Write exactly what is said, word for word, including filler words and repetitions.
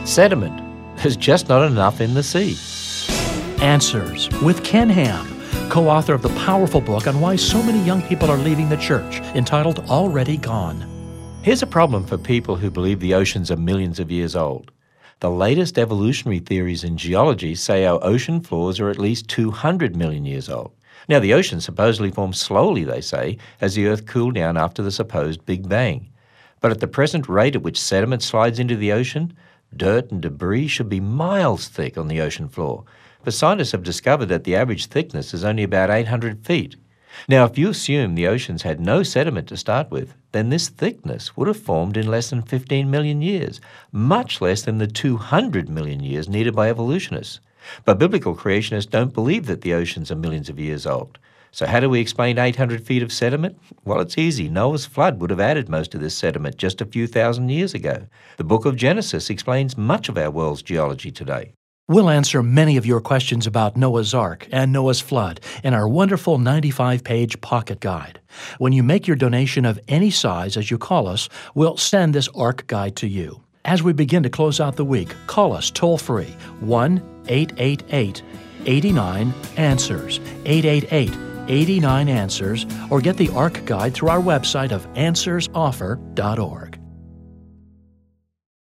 Sediment. There's just not enough in the sea. Answers with Ken Ham, co-author of the powerful book on why so many young people are leaving the church, entitled Already Gone. Here's a problem for people who believe the oceans are millions of years old. The latest evolutionary theories in geology say our ocean floors are at least two hundred million years old. Now, the ocean supposedly formed slowly, they say, as the Earth cooled down after the supposed Big Bang. But at the present rate at which sediment slides into the ocean, dirt and debris should be miles thick on the ocean floor. But scientists have discovered that the average thickness is only about eight hundred feet. Now, if you assume the oceans had no sediment to start with, then this thickness would have formed in less than fifteen million years, much less than the two hundred million years needed by evolutionists. But biblical creationists don't believe that the oceans are millions of years old. So how do we explain eight hundred feet of sediment? Well, it's easy. Noah's flood would have added most of this sediment just a few thousand years ago. The book of Genesis explains much of our world's geology today. We'll answer many of your questions about Noah's Ark and Noah's flood in our wonderful ninety-five page pocket guide. When you make your donation of any size as you call us, we'll send this Ark guide to you. As we begin to close out the week, call us toll-free, one eight eight eight, eight nine, answers, eight eight eight, eight nine, answers, or get the Ark guide through our website of answers offer dot org.